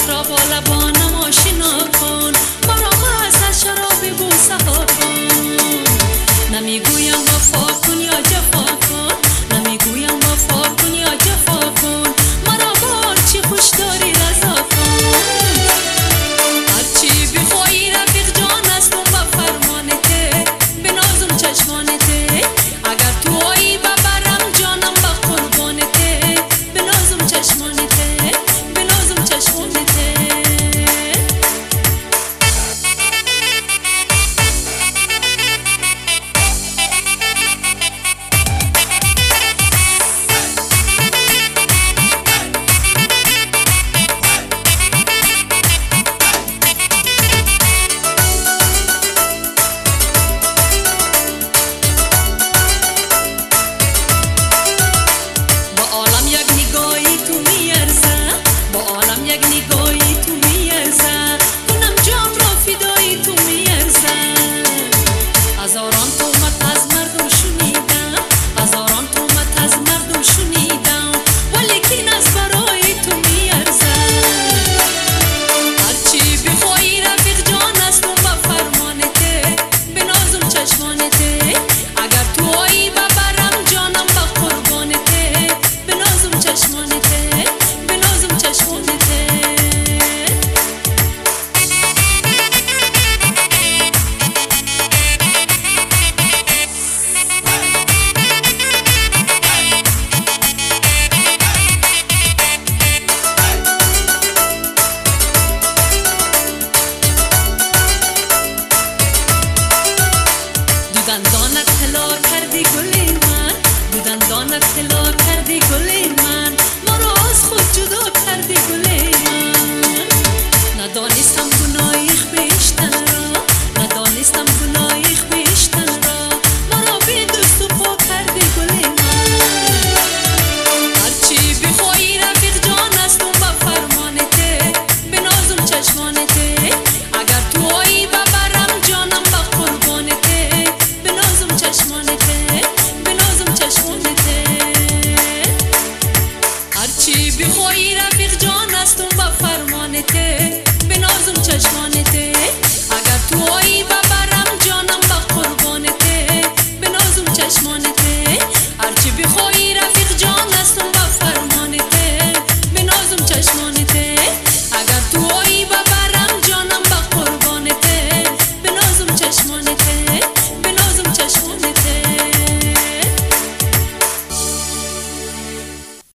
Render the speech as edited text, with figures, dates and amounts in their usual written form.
را با لبانم آشنا کن، مرا مست از شراب بوسه ها کن. نمیگویم وفا کن یا جفا کن، نمیگویم وفا کن یا جفا کن، مرا بار چی خوش داری رضا کن. هرچی بخوایی رفیق جان است و با فرمانته، بنازم چشمانته. اگر تو آیی ببرم جانم با قربانته، بنازم چشمانته، بنازم چشمانته. دندانت هلا کردی گل من، دندانت هلا کردی گل من، مرا از خود جدا کردی گل من. ندانستم گناهی خویشتن را، ندانستم گناهی خویشتن را، مرا بی دوست و پا کردی گل من. هرچی بخوایی رفیق جان است و با فرمانته، بنازم چشمانته. اگر تو آیی ببرم جانم با قربانته، بنازم چشمانته، بنازم چشمانته. هرچی بخوایی رفیق جان است و با فرمانته، بنازم چشمانته. اگر تو